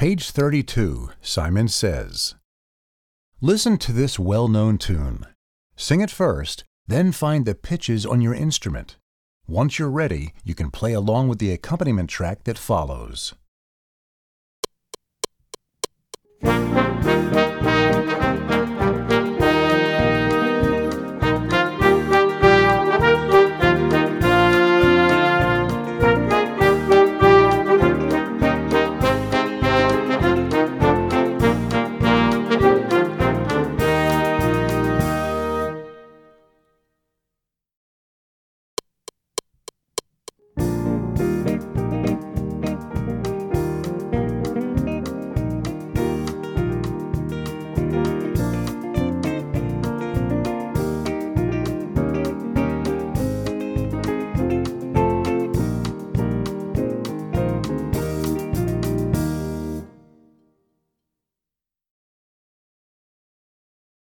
Page 32, Simon Says. Listen to this well-known tune. Sing it first, then find the pitches on your instrument. Once you're ready, you can play along with the accompaniment track that follows.